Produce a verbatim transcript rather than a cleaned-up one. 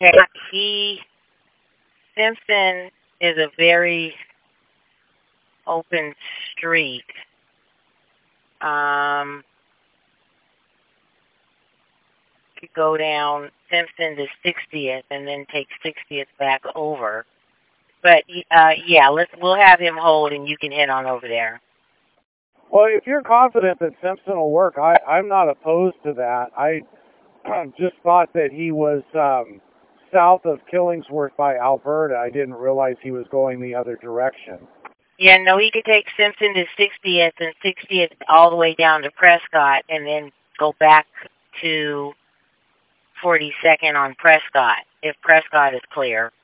Okay, he Simpson is a very open street. Um, you go down Simpson to sixtieth and then take sixtieth back over. But uh, yeah, let's we'll have him hold and you can head on over there. Well, if you're confident that Simpson will work, I, I'm not opposed to that. I just thought that he was um, south of Killingsworth by Alberta. I didn't realize he was going the other direction. Yeah, no, he could take Simpson to sixtieth and sixtieth all the way down to Prescott and then go back to forty-second on Prescott, if Prescott is clear.